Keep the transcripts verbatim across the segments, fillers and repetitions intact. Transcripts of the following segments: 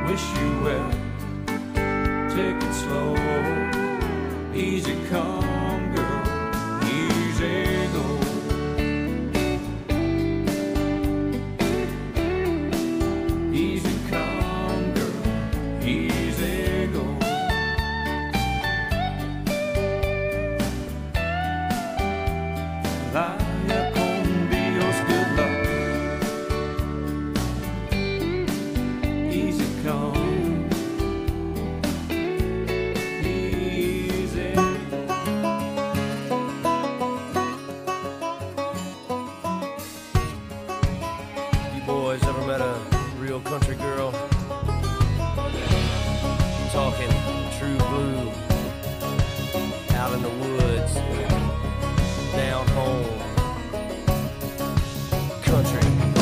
wish you well. Take it slow, easy come, girl, easy go. Easy come, girl, easy go. Vaya con Dios, good luck. Easy come, easy. You boys ever met a real country girl? I'm talking true blue, out in the woods, down home, country.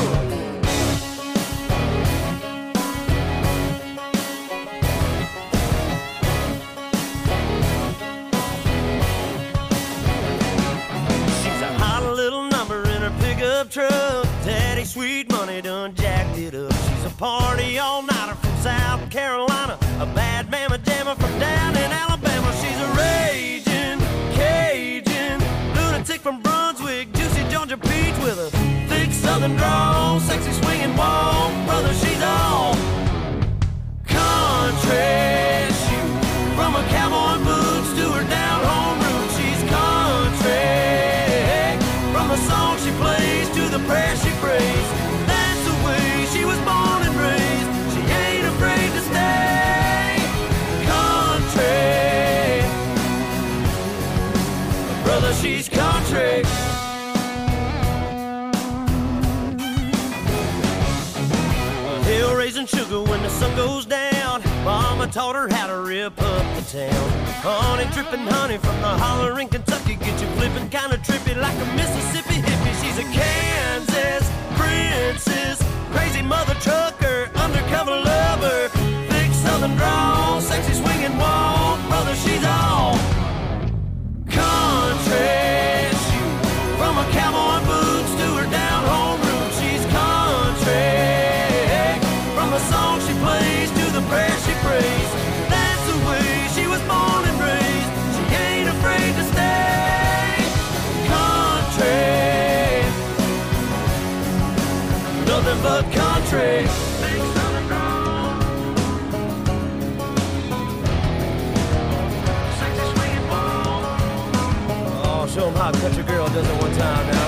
She's a hot little number in her pickup truck. Daddy sweet money done jacked it up. She's a party all-nighter from South Carolina, a bad mama jammer from down in Alabama. She's a raging Cajun lunatic from Brunswick, juicy Georgia peach with a thick southern drawl, sexy swinging walk. Brother, she's all country. She, from her cowboy boots to her down home roots, she's country. From the song she plays to the prayer she prays, that's the way she was born and raised. She ain't afraid to stay country. Brother, she's country. Hill raising sugar when the sun goes down. Mama taught her how to rip up the town. Honey dripping honey from the holler in Kentucky, get you flipping kinda trippy like a Mississippi hippie. She's a Kansas princess, crazy mother trucker, undercover lover, thick southern drawl, sexy swinging walk. Brother, she's all country. She, from her cowboy boots to her down home roots, she's country. From the song she plays to the prayer she prays, that's the way she was born and raised. She ain't afraid to stay country. Nothing but country. Big southern drawl, sexy swinging ball. Oh, show 'em how a country girl does it one time now.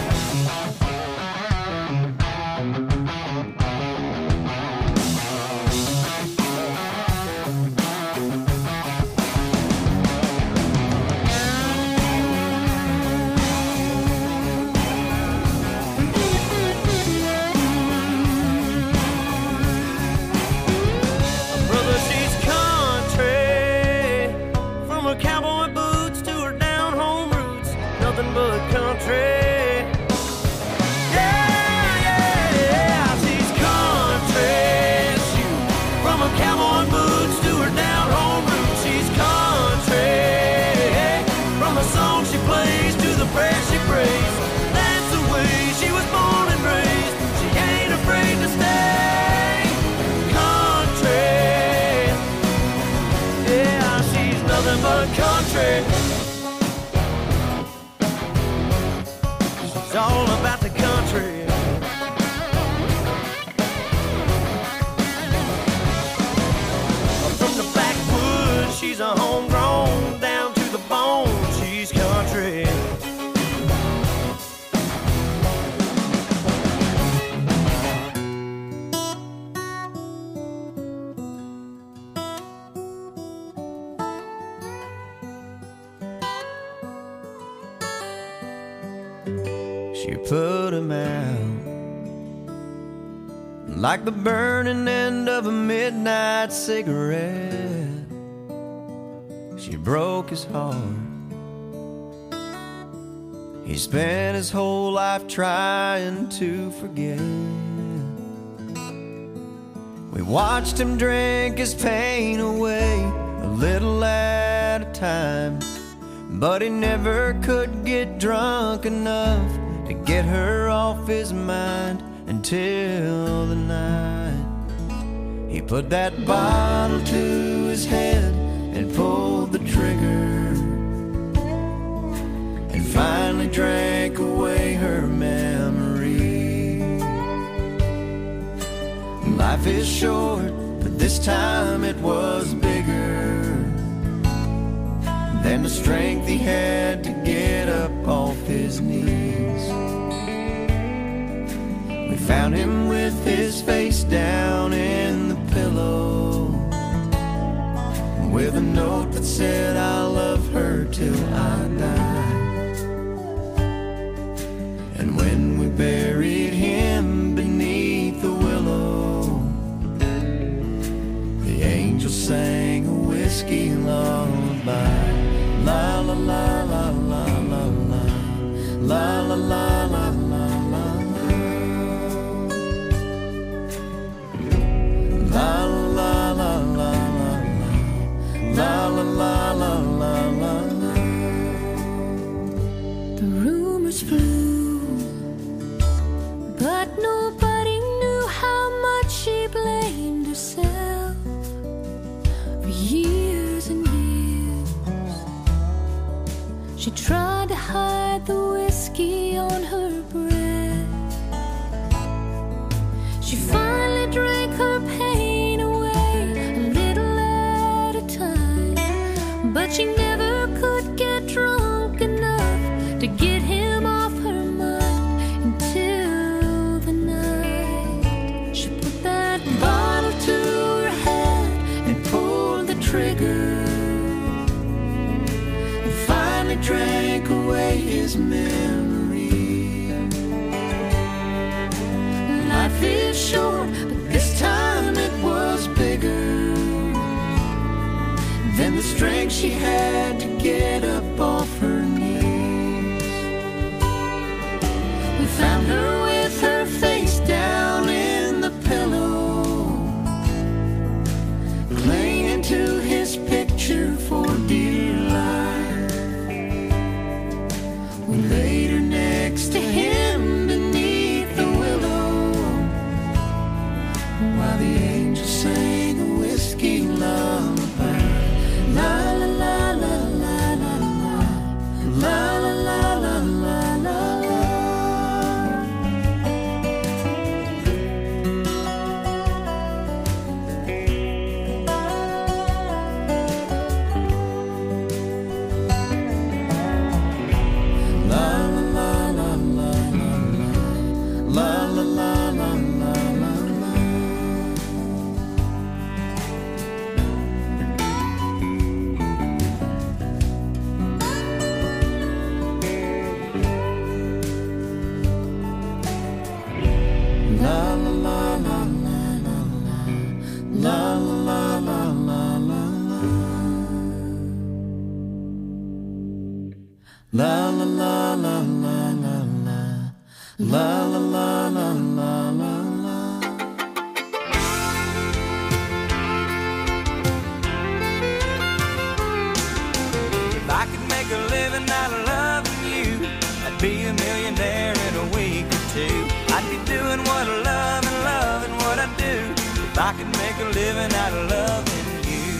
Brother, she's country. From her cowboy boots to her down home roots, nothing but country. Yeah, yeah, yeah, she's country. She, from her cowboy boots to her down home roots, she's country. From the song she plays to the prayer she prays, that's the way she was born and raised. She ain't afraid to stay country. Yeah, she's nothing but country. She's all about the country. From the backwoods, she's a homegrown, down to the bone, she's country. She put him out like the burning end of a midnight cigarette. She broke his heart. He spent his whole life trying to forget. We watched him drink his pain away, a little at a time, but he never could get drunk enough to get her off his mind until the night he put that bottle to his head and pulled the trigger, and finally drank away her memory. Life is short, but this time it was bigger than the strength he had to get up off his knees. We found him with his face down in the pillow, with a note that said, "I'll love her till I die." And when we buried him beneath the willow, the angel sang a whiskey lullaby. La la la la la la la, la la la la la la, la la la la la, la la la la la la la. The rumors flew, but nobody knew how much she blamed herself for years and years. She tried to hide the whiskey on her breath. She finally drank her pain away, a little at a time. But she never could get drunk enough to get him off her mind until the night she put that bottle to her head and pulled the trigger, drank away his memory. Life is short, but this time it was bigger than the strength she had to get up off her knees. We found her with her face down in the pillow, clinging to his picture for dear life. We laid her next to him beneath the willow, while the angel sang a whiskey lullaby. La la la la la la la, la la la la la la la. La la la la la la la, la la la la la la la. If I could make a living out of loving you, I'd be a millionaire in a week or two. I'd be doing what I love and loving what I do. If I could make a living out of loving you.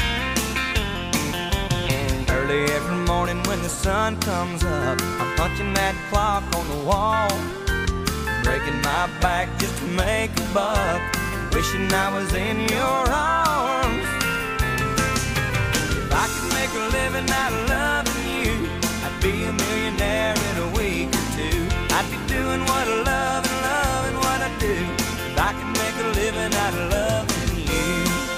Early every morning when the sun comes up, I'm punching that clock on the wall, breaking my back just to make a buck, wishing I was in your arms. If I could make a living out of loving you, I'd be a millionaire in a week or two. I'd be doing what I love and loving what I do. If I could make a living out of loving you.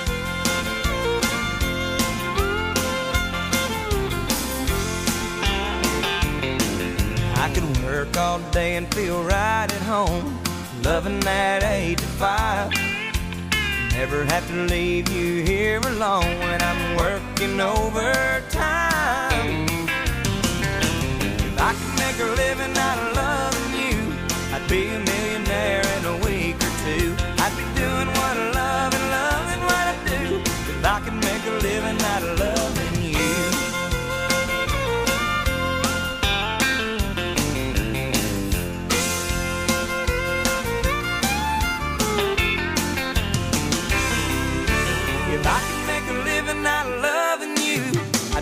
I could work all day and feel right at home, loving that eight to five. Never have to leave you here alone when I'm working overtime. If I could make a living out of loving you, I'd be a millionaire in a week or two. I'd be doing what I love and loving what I do. If I could make a living out of loving you.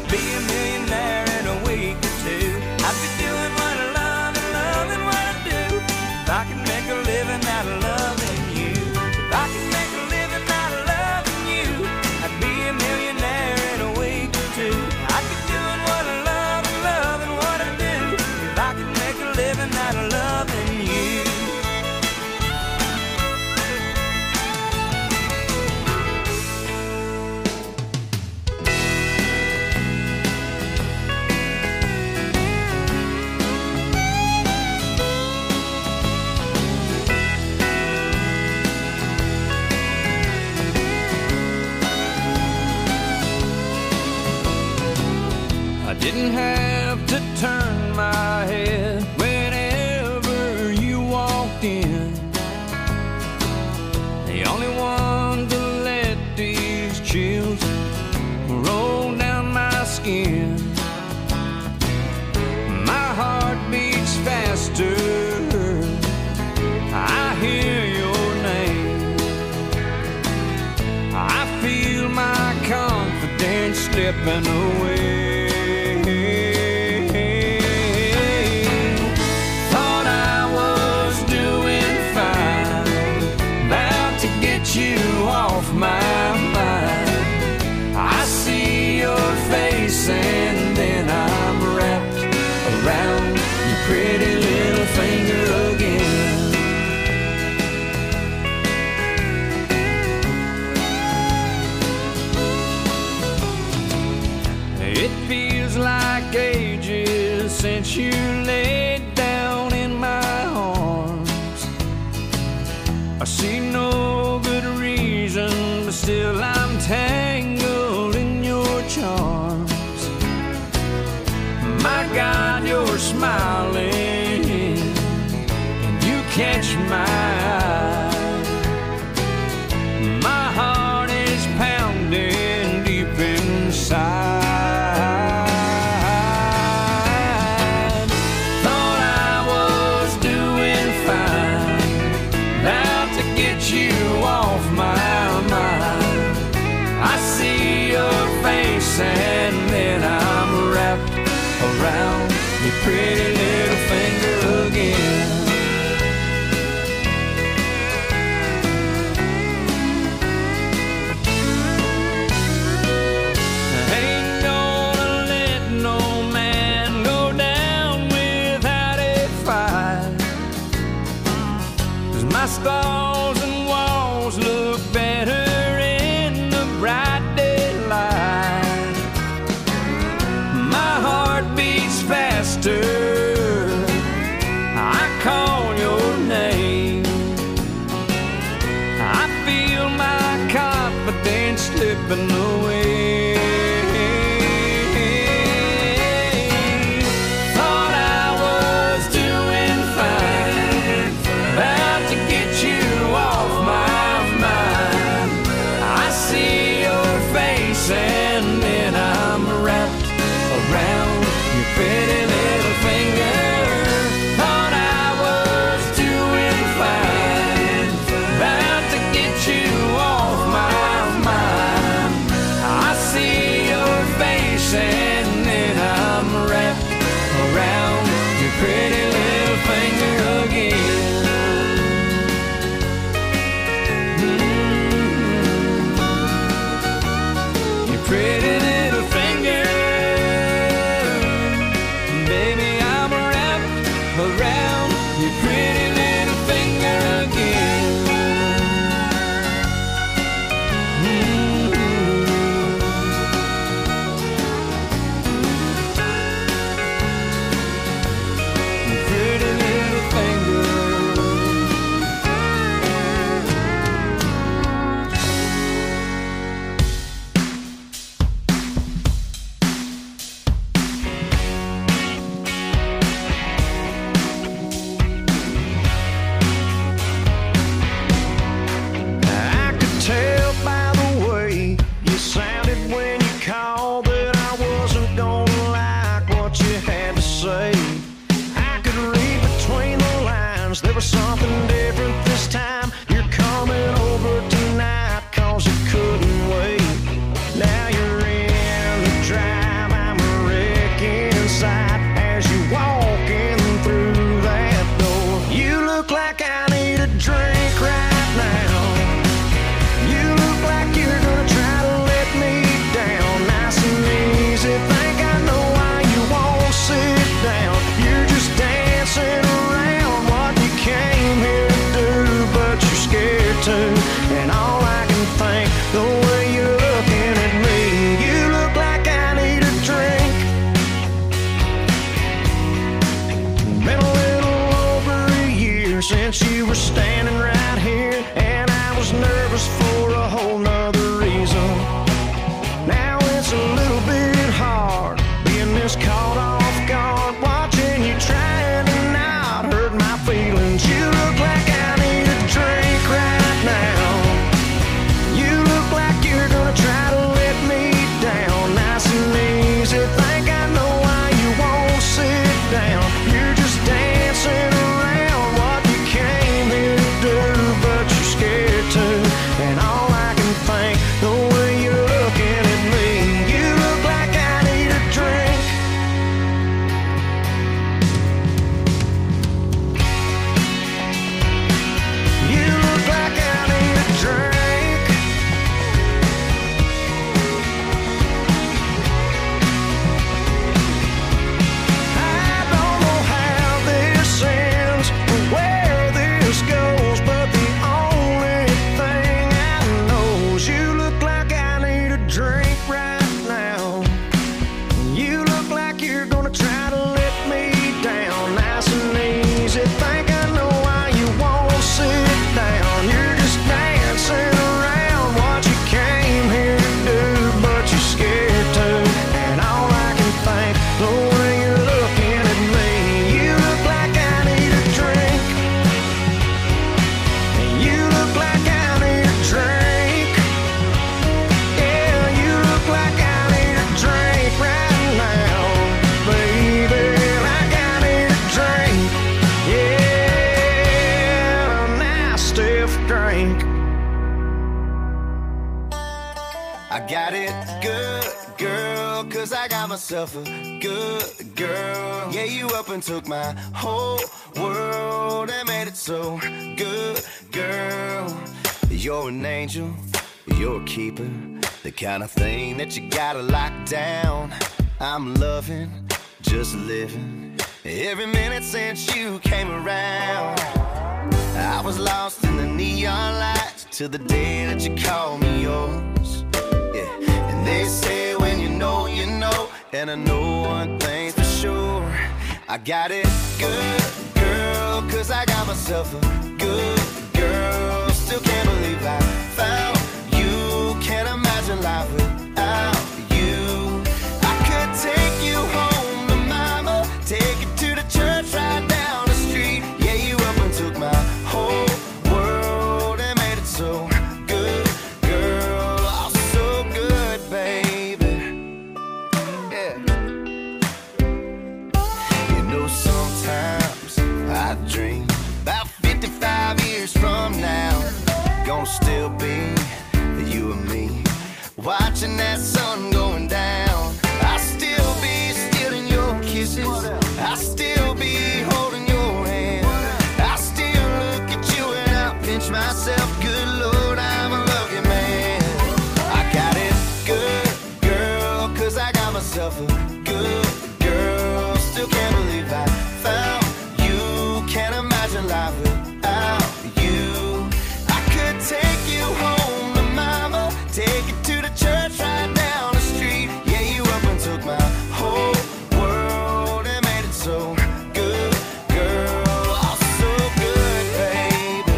be a millionaire in a week or two. I'd be doing what I love and loving what I do. If I could make a living out of loving you, if I could make a living out of loving you, I'd be a millionaire in a week or two. I'd be doing what I love and loving what I do. If I could make a living out of loving you. I didn't have to turn my head whenever you walked in. The only one to let these chills roll down my skin. My heart beats faster, I hear your name. I feel my confidence slipping away. Off my mind, I see your face and then I'm wrapped around your pretty little finger again. It feels like ages since you laid down in my arms. I see no good reason, but still I'm tangled in your charms. My God, you're smiling, and you catch my eye. My heart is pounding deep inside. Thought I was doing fine, about to get you off my mind. I see your face and then I'm wrapped around your pretty little finger again. I ain't gonna let no man go down without a fight, 'cause my stalls and walls look better in the bright daylight. My heart beats faster, I call your name. I feel my confidence slipping away. Thought I was doing fine, about to get you off my mind. I see your face and then I'm wrapped around your pretty little finger. Thought I was doing fine, about to get you off my mind. I the way you're looking at me. You look like I need a drink. Been a little over a year since you were standing right here, and I was nervous for a whole nother reason. Now it's a little bit hard being this caught off guard, watching you trying to not hurt my feelings. You look like I need a drink right now. You look like you're gonna try to let me down nice and easy. Think I know why you won't sit down. You're just dancing around what you came here to do, but you're scared to. And all I can think, the way you're looking at me, you look like I need a drink. You look like I need a drink. I don't know how this ends or where this goes, but the only thing I know is you look like I need a drink right now. You look like you're gonna try to let me down nice and easy. Think I know why you won't sit down. You're just dancing around what you came here to do, but you're scared to. And all I can think, the way you're looking at me, you look like I need a drink. And you look like I need a drink. Yeah, you look like I need a drink right now, baby. Like I need a drink. Yeah, a nice stiff drink. I got it good, girl, cause I got myself a good girl. Yeah, you up and took my whole world and made it so good, girl. You're an angel, you're a keeper, the kind of thing that you gotta lock down. I'm loving, just living, every minute since you came around. I was lost in the neon lights till the day that you called me yours. Yeah, and they say when you know, you know, and I know one thing for sure. I got it good, girl, cause I got myself a good girl. Still can't believe I found you. Can't imagine life without you. I could take you home to mama, take you to the church right down the street. Yeah, you up and took my whole world and made it so good, girl. Oh, so good, baby. Yeah. You know, sometimes I dream about fifty-five years from now, gonna still be you and me, watching that sun going down. I still be stealing your kisses, I still be holding your hand, I still look at you and I pinch myself. Good Lord, I'm a lucky man. I got it good, girl, cause I got myself a good girl. Still can't believe I found you. Can't imagine life without you. I could take you home to mama, take you to the church right down the street. Yeah, you up and took my whole world and made it so good, girl. Oh, so good, baby.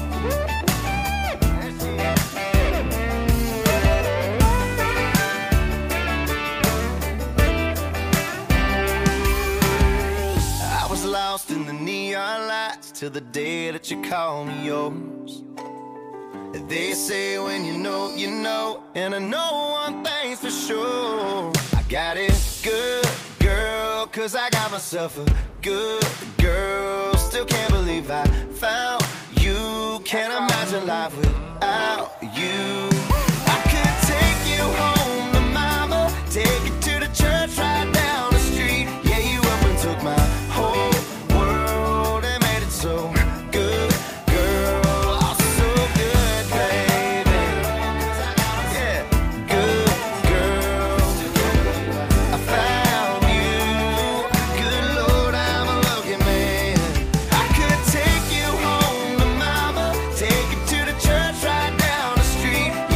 I was lost in the neon lights till the day that you called me yours. They say when you know, you know, and I know one thing's for sure. I got it good, girl, cause I got myself a good girl. Still can't believe I found you. Can't imagine life without you. I could take you home to mama, take you to the church right down the street. Yeah, you up and took my whole world and made it so good, girl. Oh, so good, baby. Yeah, good girl. I found you. Good Lord, I'm a lucky man. I could take you home to mama, take you to the church right down the street.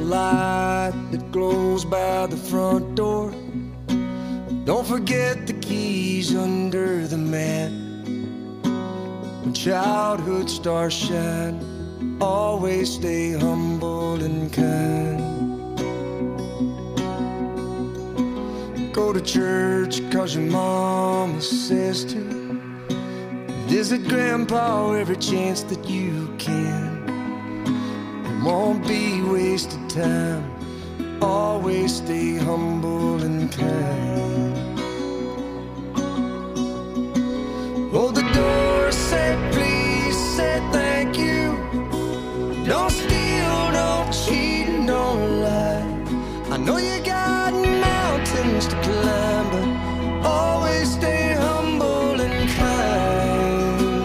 light that glows by the front door. Don't forget the keys under the mat. When childhood stars shine, always stay humble and kind. Go to church cause your mama says to. Visit grandpa every chance that you can. It won't be wasted time. Always stay humble and kind. Hold the door, say please, say thank you. Don't steal, don't cheat, and don't lie. I know you got mountains to climb, but always stay humble and kind.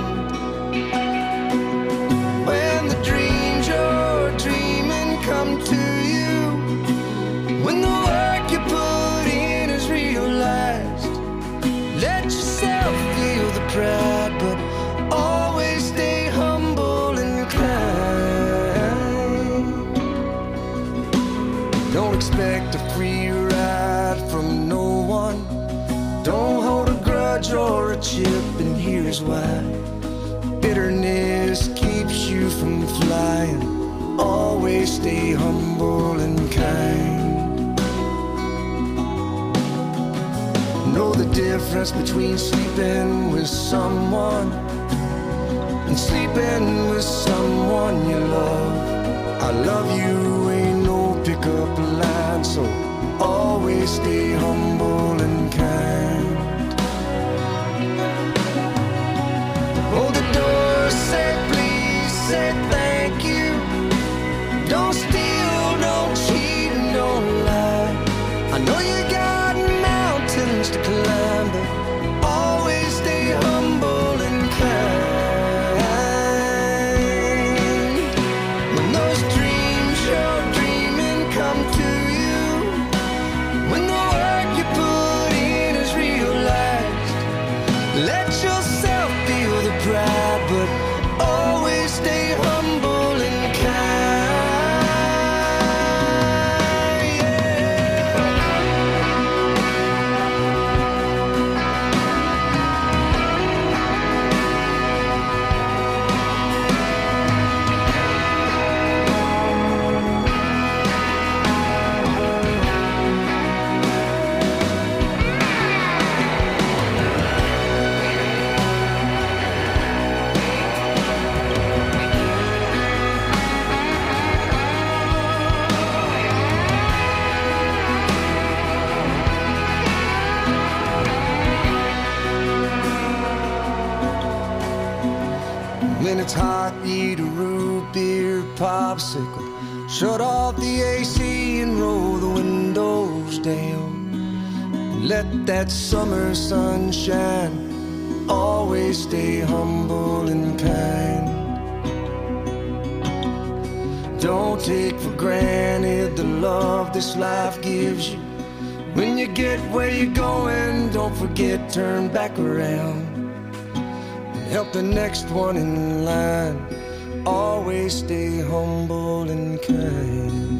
When the dreams you're dreaming come to you, when the work you put in is realized, let yourself feel the pride, but always stay humble and kind. Don't expect a free ride from no one. Don't hold a grudge or a chip, and here's why. Bitterness keeps you from flying. Always stay humble and kind. Know the difference between sleeping with someone and sleeping with someone you love. I love you ain't no pickup line, so always stay humble and kind. Hold the door, say please, say thank you. Don't steal, don't cheat, and don't lie. I know you got mountains to climb, but always stay humble and kind. When those dreams you're dreaming come to you, when the work you put in is realized, let yourself feel the pride, but always stay humble and kind. When it's hot, eat a root beer popsicle. Shut off the A C and roll the windows down. Let that summer sun shine. Always stay humble and kind. Don't take for granted the love this life gives you. When you get where you're going, don't forget, turn back around. Help the next one in line. Always stay humble and kind.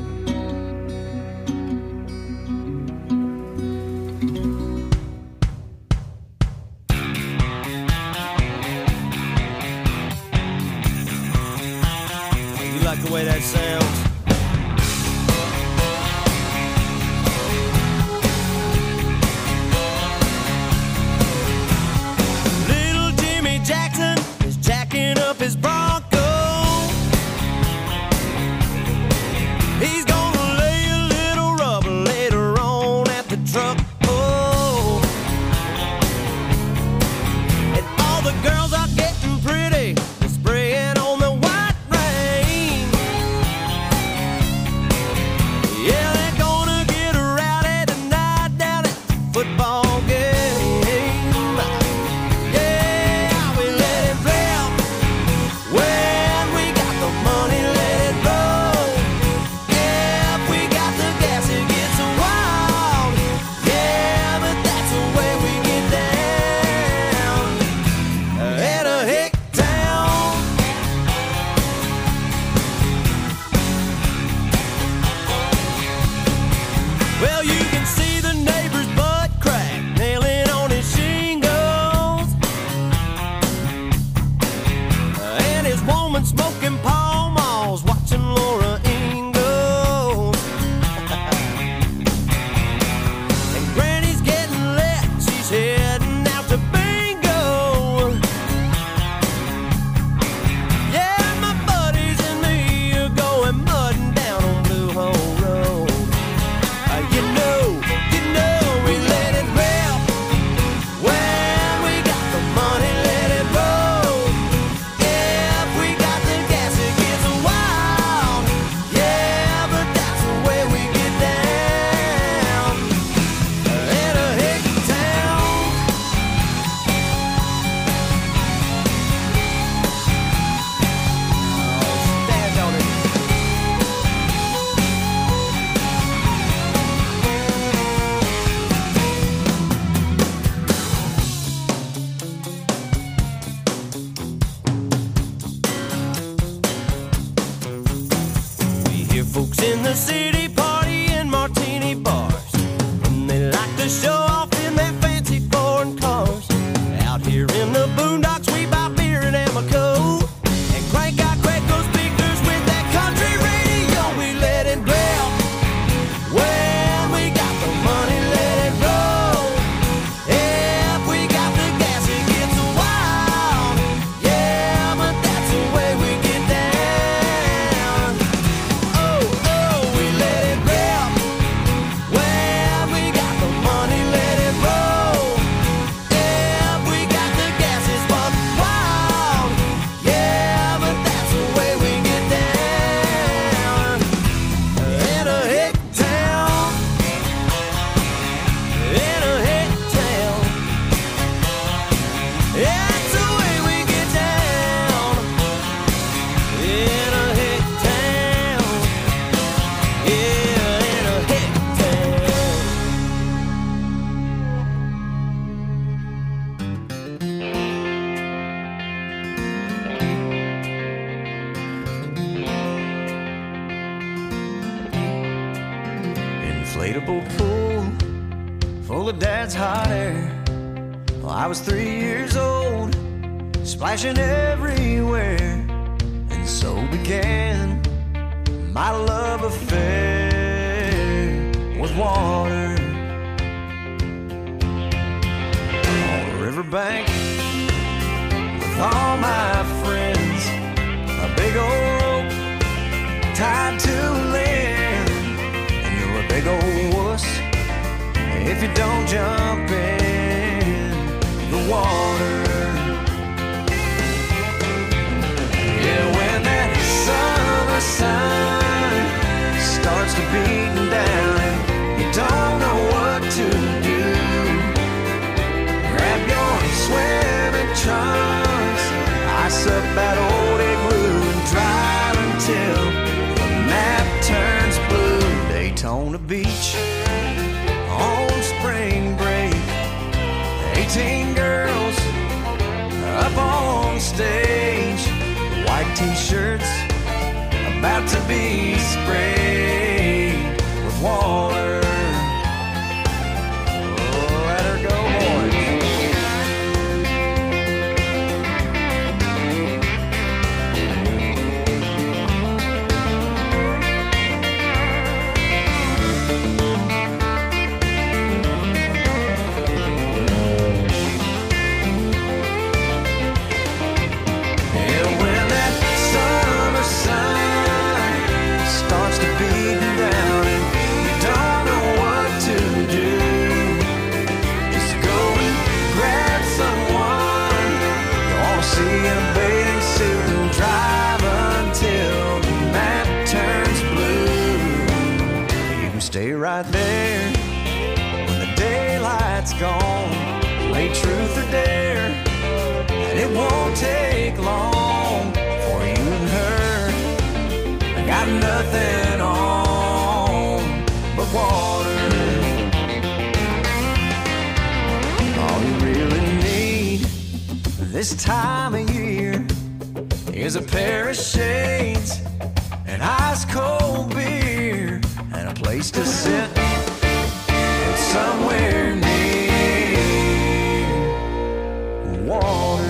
You like the way that sounds? His Bronco, he's gonna lay a little rubber later on at the truck. Oh, and all the girls are getting pretty, they're spraying on the white rain. with Dad's hot air. Well, I was three years old, splashing everywhere, and so began my love affair with water. On the riverbank with all my friends, a big old rope tied to land, and you're a big old wuss if you don't jump in the water. Yeah, when that summer sun starts to beat down and you don't know what to do, grab your swimming trunks, ice up that old igloo, and drive until the map turns blue. Daytona Beach on spring break, eighteen girls up on stage, white t-shirts about to be sprayed with water. Oh, let her go, boys. Stay right there when the daylight's gone. Play truth or dare, and it won't take long for you and her. I got nothing on but water. All you really need this time of year is a pair of shades, an ice cold beer, and a place to sit somewhere near water.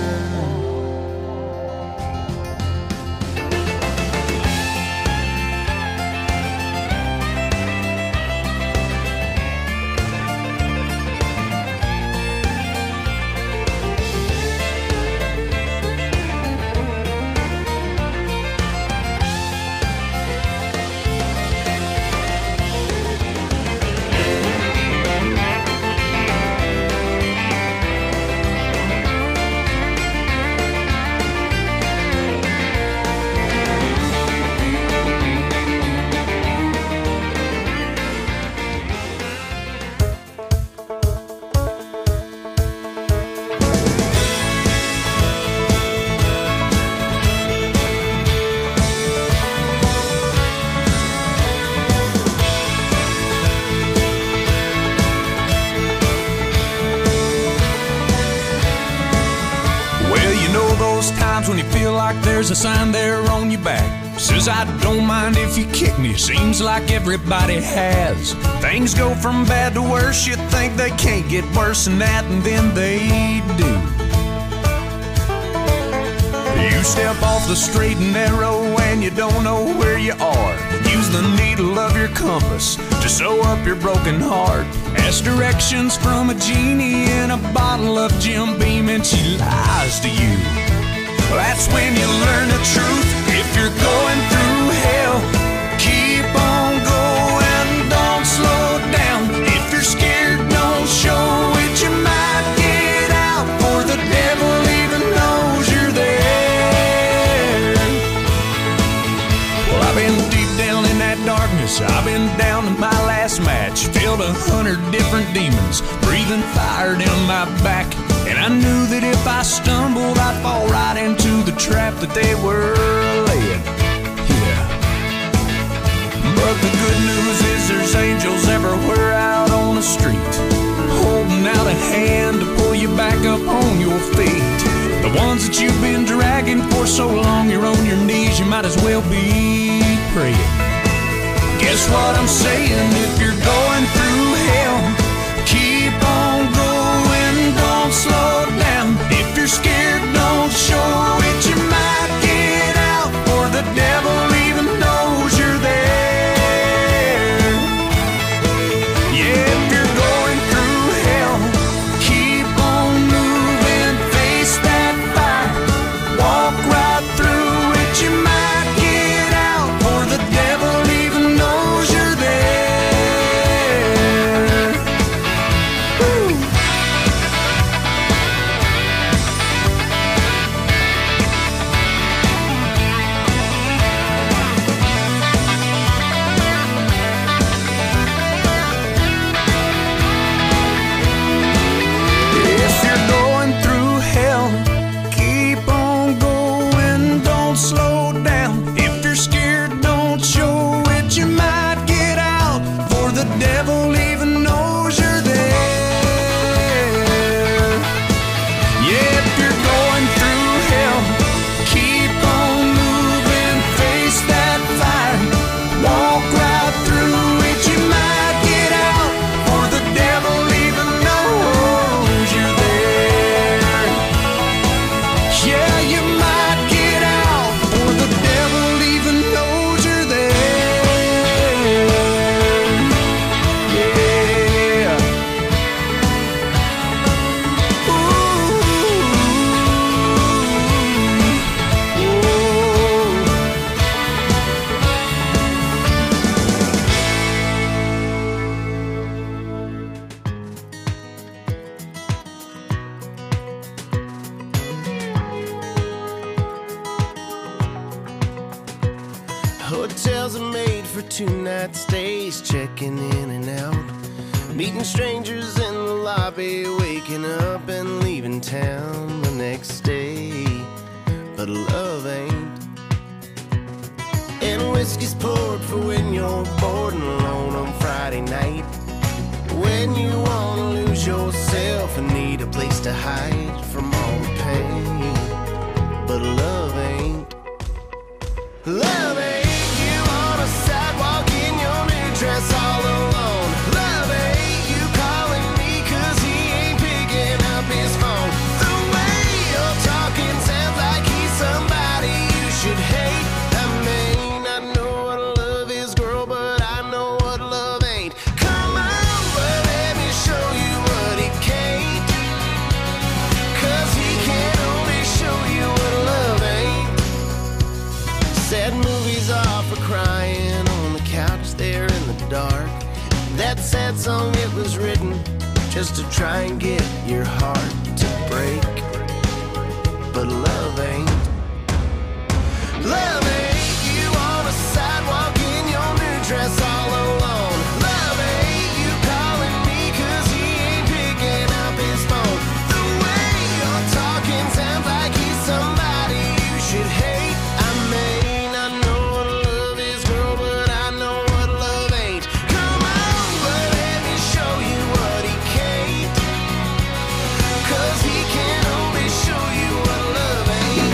When you feel like there's a sign there on your back says I don't mind if you kick me, seems like everybody has. Things go from bad to worse, you think they can't get worse than that, and then they do. You step off the straight and narrow and you don't know where you are. Use the needle of your compass to sew up your broken heart. Ask directions from a genie in a bottle of Jim Beam and she lies to you. That's when you learn the truth. If you're going through hell, keep on going, don't slow down. If you're scared, don't show it, you might get out, for the devil even knows you're there. Well, I've been deep down in that darkness, I've been down to my last match, filled a hundred different demons, breathing fire down my back. And I knew that if I stumbled, I'd fall right into the trap that they were laying. Yeah. But the good news is there's angels everywhere out on the street, holding out a hand to pull you back up on your feet. The ones that you've been dragging for so long, you're on your knees, you might as well be praying. Guess what I'm saying? If you're going through hell, keep on for two-night stays, checking in and out, meeting strangers in the lobby, waking up and leaving town the next day. But love ain't. And whiskey's poured for when you're bored and alone on Friday night, when you wanna lose yourself and need a place to hide from all the pain. But love ain't. Love ain't you on a sidewalk in your new dress all alone. Love ain't you calling me cause he ain't picking up his phone. The way you're talking sounds like he's somebody you should hate. I mean, I know what love is, girl, but I know what love ain't. Come on, but let me show you what he can't, cause he can only show you what love ain't. Sad movies are for crying on the couch there in the dark. That sad song, it was written just to try and get your heart to break. But love ain't. Love ain't you on a sidewalk in your new dress all alone. Love ain't you calling me cause he ain't picking up his phone. The way you're talking sounds like he's somebody you should hate. I mean, I know what love is, girl, but I know what love ain't. Come on, but let me show you what he can't, cause he can only show you what love ain't.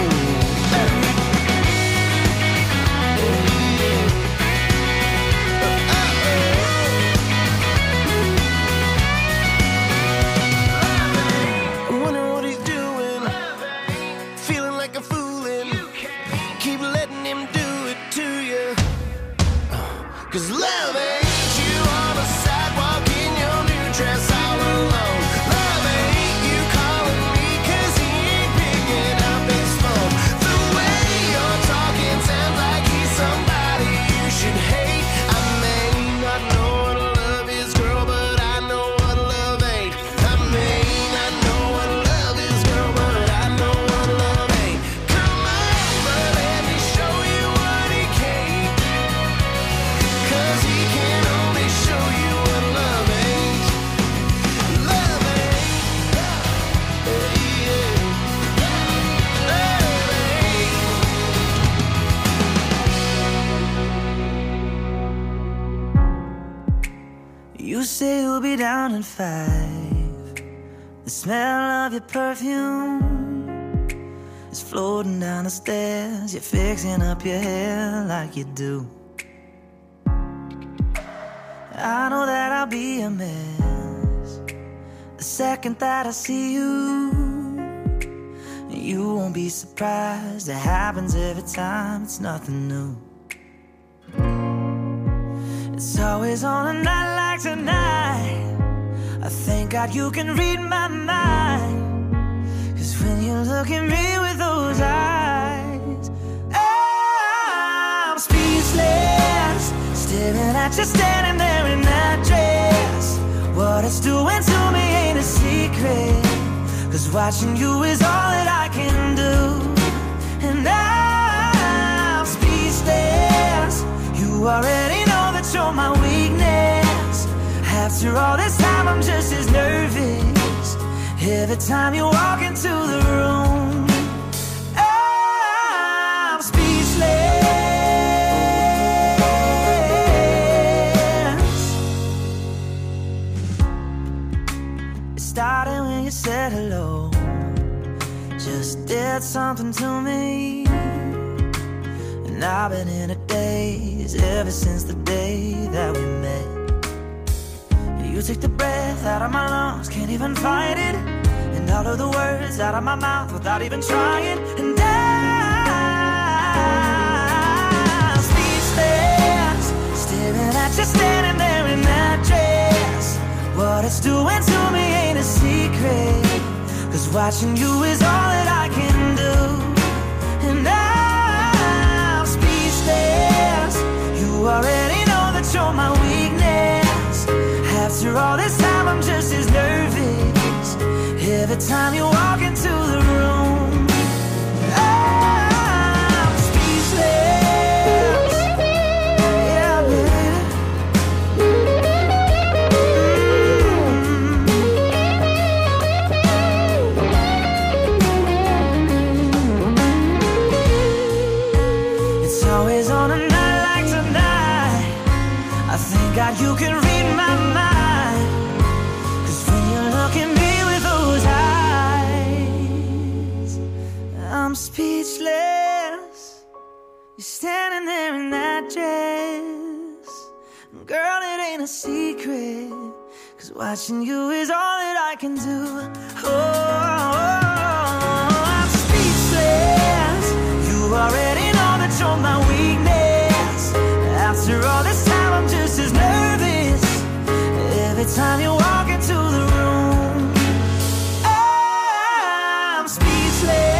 I'm wondering what he's doing, feeling like a foolin'. Keep letting him do it to you, cause love ain't you on a sidewalk in your new dress all alone. Love ain't you calling me cause he ain't picking up his phone. The way you're talking sounds like he's somebody you should hate. I mean, I know what love is, girl, but I know what love ain't. I mean, I know what love is, girl, but I know what love ain't. Come on, but let me show you what he can't, cause he can only show you what love ain't. Love ain't. Yeah, yeah. Love ain't. You say you'll be down in five. The smell of your perfume is floating down the stairs. You're fixing up your hair like you do. I know that I'll be a mess the second that I see you. You won't be surprised, it happens every time, it's nothing new. It's always on a night like tonight. I thank God you can read my mind, cause when you look at me with those eyes, I'm speechless, staring at you standing there in that dress. What it's doing to me ain't a secret, cause watching you is all that I can do. And I'm speechless, you already know that you're my weakness. After all this time I'm just as nervous every time you walk into the room. I'm speechless. It started when you said hello, just did something to me. And I've been in a daze ever since the day that we met. You took the breath out of my lungs, can't even fight it, and all of the words out of my mouth without even trying. And I'm speechless, staring at you standing there in that dress. What it's doing to me ain't a secret, cause watching you is all that I can do. And I'm speechless, you already know that you're my weakness. After all this time I'm just as nervous every time you walk into the room. I'm speechless. Yeah. standing there in that dress. Girl, it ain't a secret, 'cause watching you is all that I can do. Oh, I'm speechless. You already know that you're my weakness. After all this time, I'm just as nervous every time you walk into the room. I'm speechless.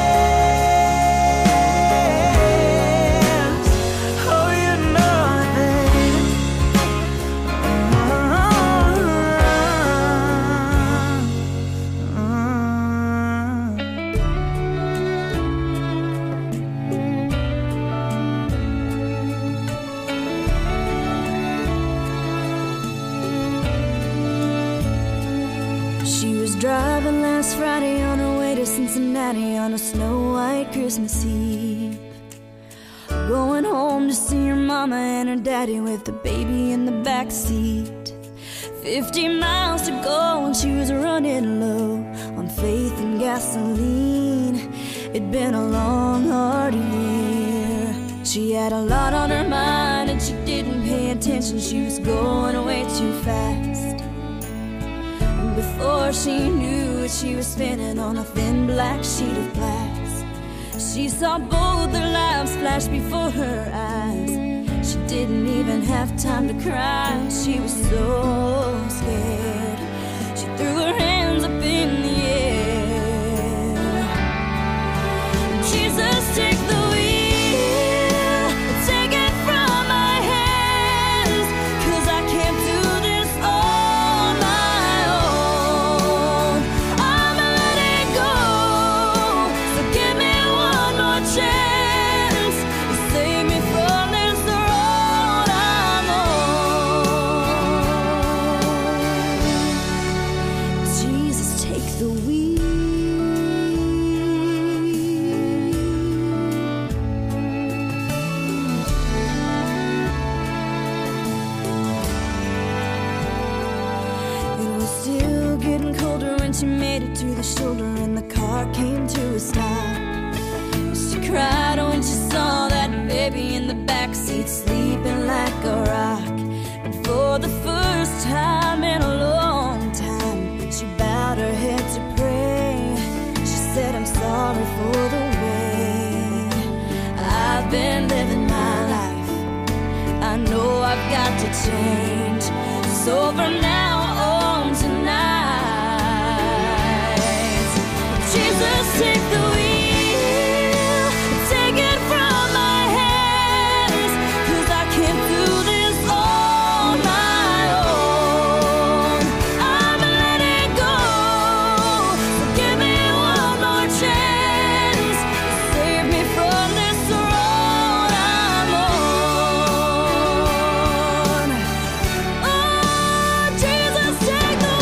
Driving last Friday on her way to Cincinnati on a snow-white Christmas Eve. Going home to see her mama and her daddy with the baby in the back seat. Fifty miles to go and she was running low on faith and gasoline. It'd been a long, hard year. She had a lot on her mind and she didn't pay attention. She was going way too fast. Before she knew it, she was spinning on a thin black sheet of glass. She saw both their lives flash before her eyes. She didn't even have time to cry. She was so scared. She threw her hands up in the air. Jesus, take the wheel, take it from my hands, 'cause I can't do this all my own. I'm letting go, so give me one more chance to save me from this road I'm on. Jesus, take the wheel. It was still getting colder when she made it to the shoulder and the car came to a stop. She cried when she saw that baby in the backseat sleeping like a rock. And for the first time in a long time, she bowed her head to pray. She said, I'm sorry for the way I've been living my life. I know I've got to change. So from now on tonight, Jesus, take the wheel, take it from my hands, 'cause I can't do this on my own. I'm letting go, so give me one more chance to save me from this road I'm on. Oh, Jesus, take the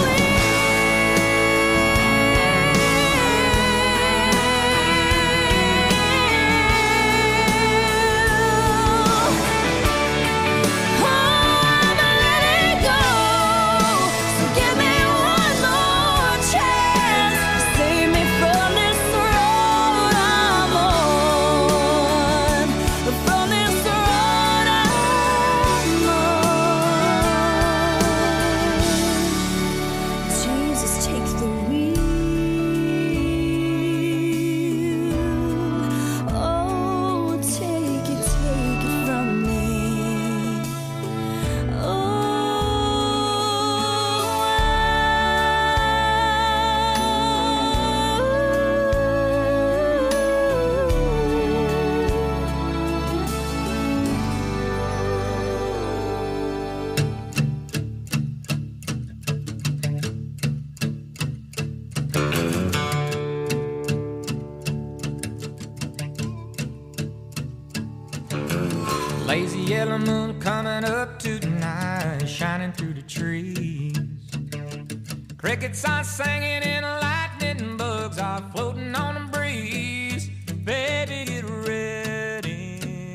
Lazy yellow moon coming up tonight, shining through the trees. Crickets are singing and lightning bugs are floating on the breeze. Baby, get ready.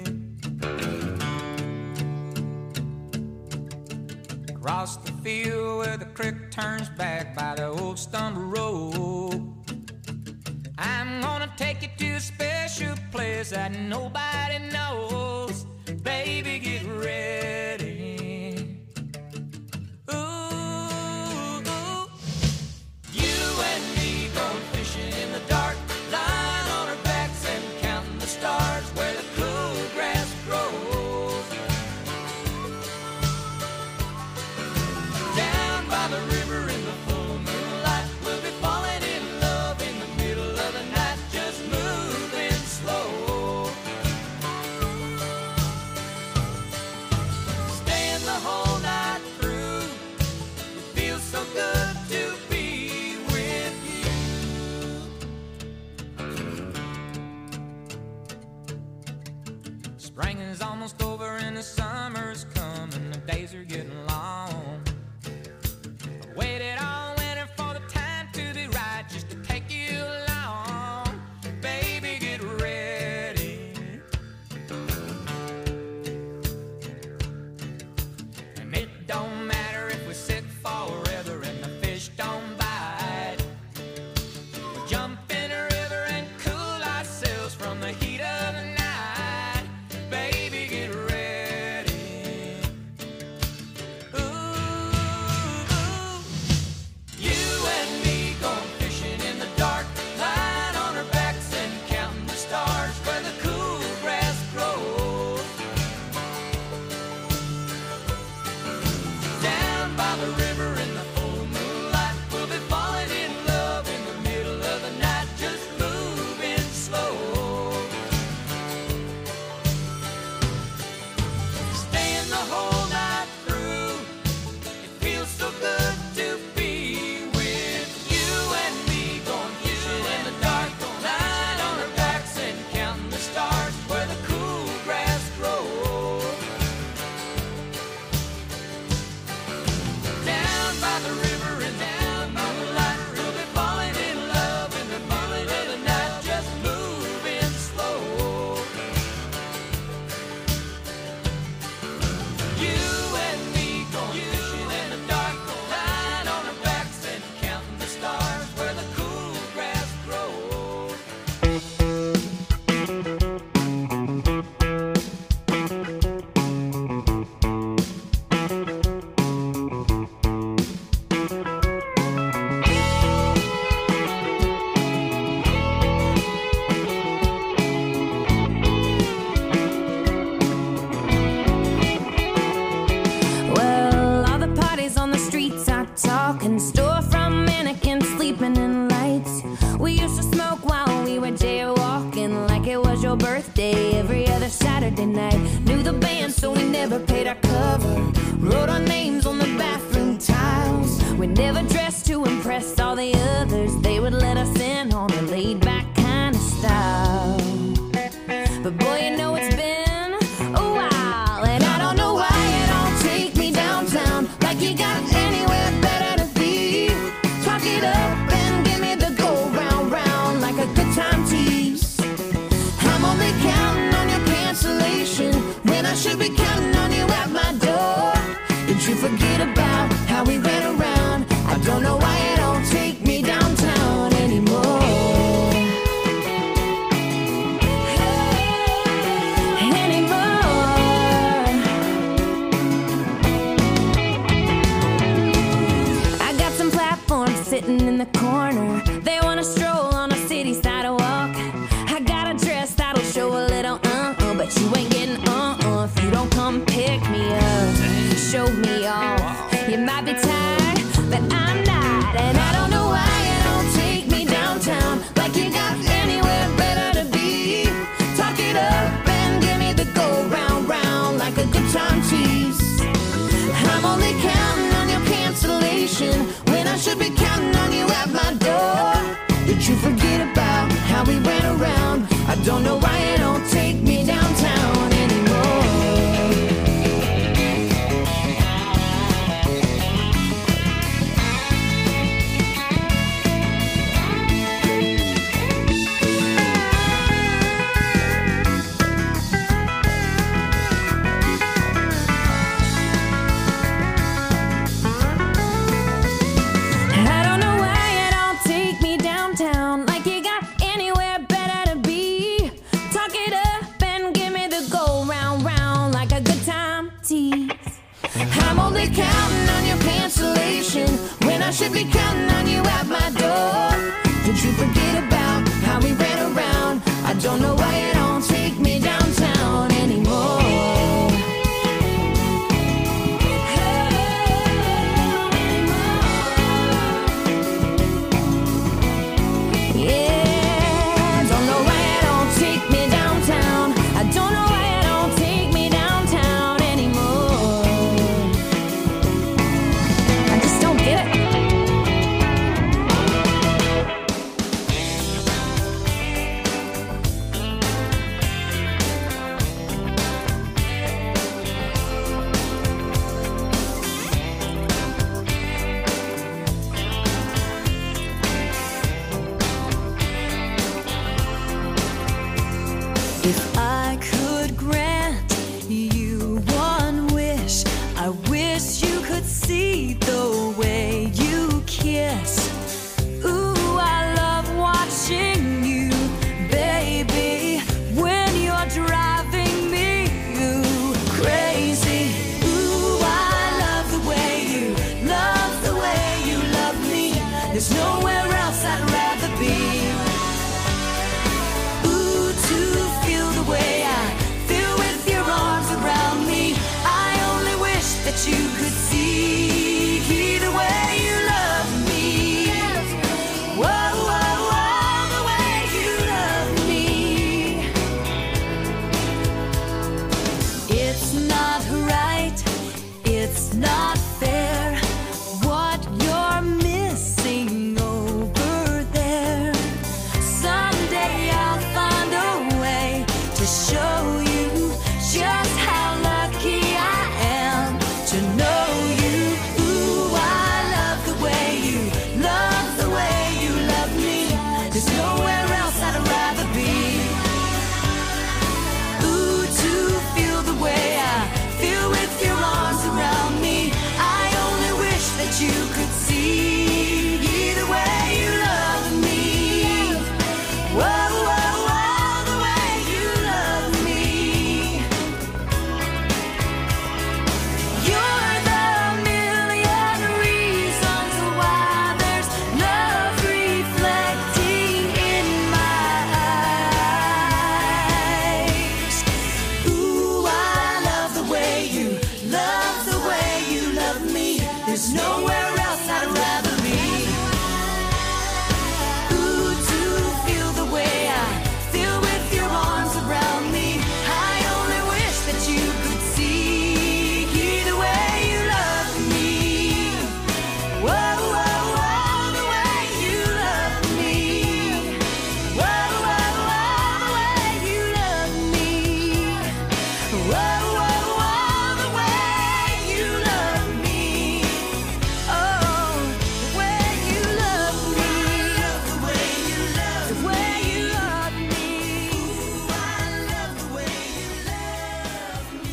Across the field where the creek turns back by the old stumble road, I'm gonna take you to a special place place that nobody knows. Baby, get ready. Ooh, ooh. You and me going fishing in the dark, lying on our backs and counting the stars where the cool grass grows. Down by the river in the full moonlight, we'll be falling in love in the middle of the night, just moving slow. Staying the whole night through, it feels so good to be with you. Spring is almost over and the summer's coming, the days are getting long. I waited all winter for the time to be right, just to take you along. Baby, get ready. And it don't matter if we're sick forever and the fish don't bite. We'll jump in a river and cool ourselves from the heat of the night. Baby, get ready. Ooh, you and me going fishing in the dark, lying on our backs and counting the stars where the cool grass grows. Down by the river in the full moonlight, we'll be falling in love in the middle of the night, just moving slow. Staying the whole night through, it feels so good to be with you and me going fishing in the dark, lying on our backs and counting the stars where the cool grass grows. Down by the river and down by the light, we'll be falling in love in the middle of the night, just moving slow. You and me going fishing in the dark, lying on our backs and counting the stars where the cool grass grows. Well, all the parties on the streets are talking, storefront mannequins sleeping in lights. We used to smoke while we were jaywalking, like it was your birthday every other Saturday night. Knew the band, so we never paid our cover. Wrote our names on the bathroom tiles. We never dressed to impress all the others. They would let us in on a laid-back kind of style. But boy, you know it's been a while, and I don't know why you don't take me downtown, like you got anywhere better to be. Talk it up and give me the go round round like a good time tease. I'm only counting on your cancellation when I should be counting on you at my door. Did you forget about how we ran around? I don't know why you don't take me downtown anymore. Sitting in the corner, they wanna stroll on a city sidewalk. I got a dress that'll show a little uh-uh, but you ain't getting uh-uh if you don't come pick me up, show me off. You might be tired, but I'm not, and I don't know why you don't take me downtown, like you got anywhere better to be. Talk it up and give me the go round round like a good time tease. I'm only counting on your cancellation when I should be counting on you at my door. Did you forget about how we ran around? I don't know why you don't take me downtown anymore. you forget about how we ran around? I don't know why you don't take me downtown anymore. Yeah, don't know why you don't take me downtown. I don't know why you don't take me downtown anymore. I just don't get it. If I could grant you one wish, I wish you could see the way you kiss. Ooh, I love watching you, baby, when you're driving me ooh, crazy. Ooh, I love the way you, love the way you love me. There's nowhere else I'd rather be. Ooh, to feel the way I feel with your arms around me. I only wish that you could see the way you love me. Whoa, whoa, whoa, the way you love me. It's not right, it's not fair, what you're missing over there. Someday I'll find a way to show you just how lucky I am to know you. Ooh, I love the way you, love the way you love me. There's nowhere else I'd rather be. Ooh, to feel the way I feel with your arms around me. I only wish that you could see the way you love me. Whoa, whoa, whoa, the way you love me. You're the million reasons why there's love reflecting in my eyes. Ooh, I love the way you, love the way you love me. There's nowhere else I'd rather be. Ooh, to feel the way I feel with your arms around me. I only wish that you could see the way you love me. Whoa, whoa, whoa, the way you love me. Whoa, whoa, whoa, the way you love me. Whoa, whoa, whoa, the way you love me. Oh, the way you love me. The way you love me. The way you love me. Ooh, I love the way you love me.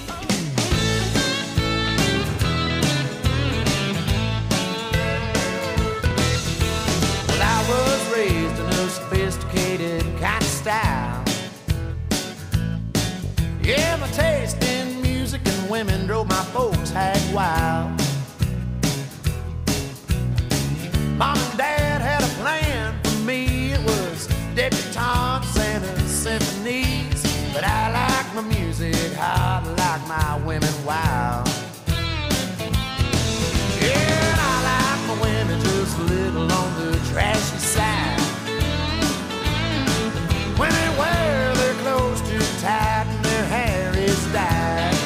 Well, I was raised in a sophisticated kind of style. Yeah, my taste in music and women drove my folks hag wild. Mom and Dad had a plan for me. It was debutantes and uh, symphonies. But I like my music hot, I like my women wild. Yeah, and I like my women just a little on the trashy side. When they wear their clothes too tight and their hair is dyed.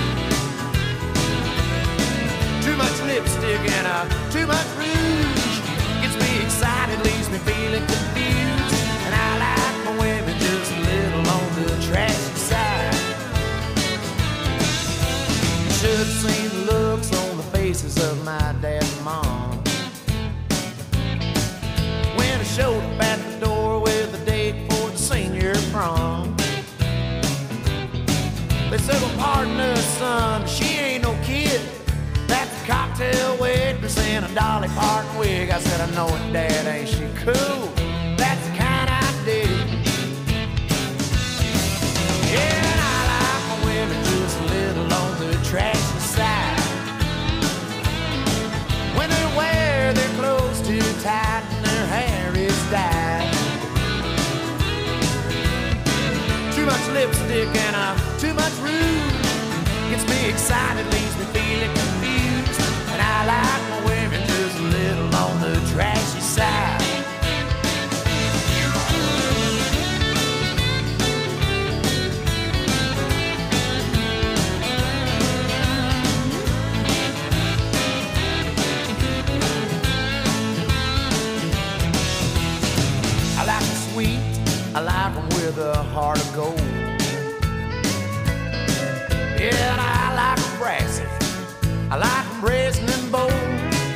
Too much lipstick and uh, too much rouge gets me excited, leaves me feeling confused. And I like my women just a little on the trashy side. You should have seen the looks on the faces of my dad and mom when I showed up at the door with a date for the senior prom. They said, well, pardon us, son, she ain't no kid. That's a cocktail waitress in a Dolly Parton wig. I said, I know it, Dad, ain't she cool? That's the kind I dig. Yeah, and I like my women just a little on the trashy side. When they wear their clothes too tight and their hair is dyed. lipstick and uh, too much rouge. Gets me excited, leaves me feeling confused. And I like my women just a little on the trashy side. I like them sweet, I like them with a heart of gold. Yeah, and I like them brassy, I like them brazen and bold.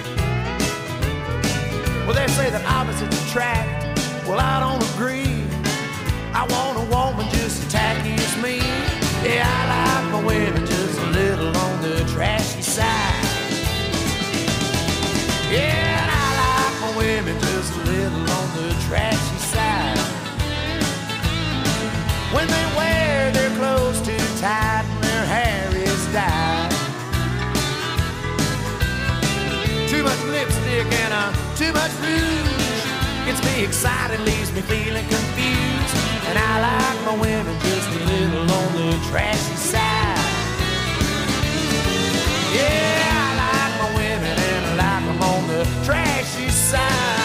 Well, they say that opposites attract, well, I don't agree. I want a woman just as tacky as me. Yeah, I like my women just a little on the trashy side. Yeah, and I like my women just a little on the trashy side. When they wear their clothes too tight and their hair is dyed. Too much lipstick and uh, too much rouge. Gets me excited, leaves me feeling confused. And I like my women just a little on the trashy side. Yeah, I like my women and I like them on the trashy side.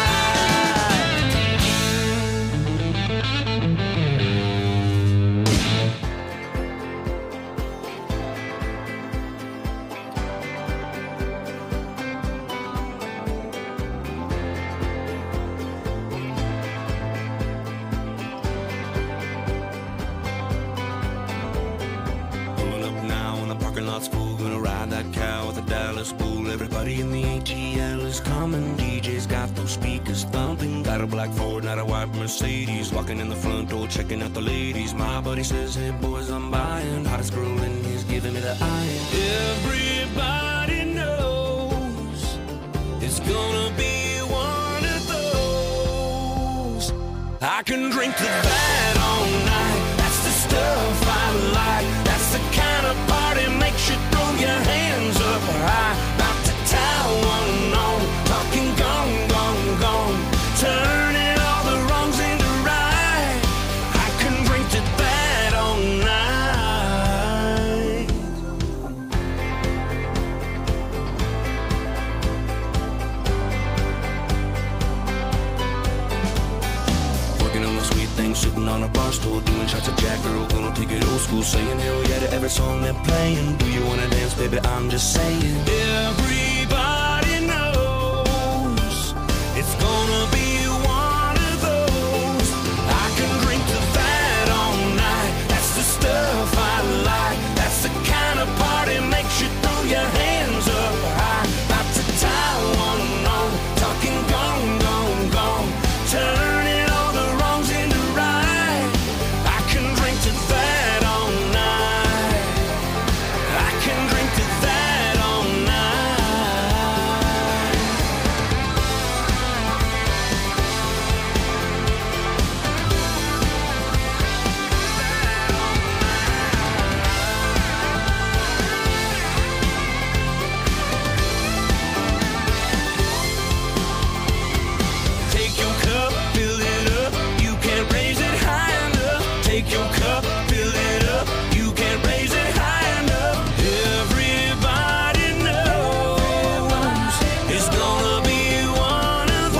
Everybody in the A T L is coming. D J's got those speakers thumping. Got a black Ford, not a white Mercedes. Walking in the front door, checking out the ladies. My buddy says, hey boys, I'm buying. Hottest girl in he's giving me the eye. Everybody knows it's gonna be one of those. I can drink to that all night. That's the stuff I like. That's the kind of party makes you throw your hands up high. One on, talking gone, gone, gone, turning all the wrongs into right. I can drink to that all night. Working on the sweet thing, sitting on a bar stool, doing shots of Jack, girl, gonna take it old school, saying hell yeah to every song they're playing. Do you wanna dance, baby? I'm just saying. Everybody knows it's gonna be one of those. I can drink to that all night. That's the stuff I like. That's the kind of party makes you throw your hands up high. About to tie one on, talking gone, gone, gone, turning all the wrongs into right. I can drink to that all night. I can drink to that all night. Take your cup, fill it up. You can't raise it high enough. Take your cup, fill it up. You can't raise it high enough. Everybody knows it's gonna be one of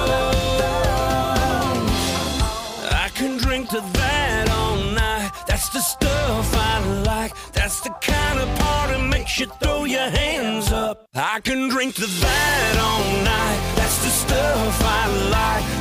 those. I can drink to that all night. That's the stuff I like. That's the kind of party makes you throw your hands up. I can drink to that all night. That's the stuff I like.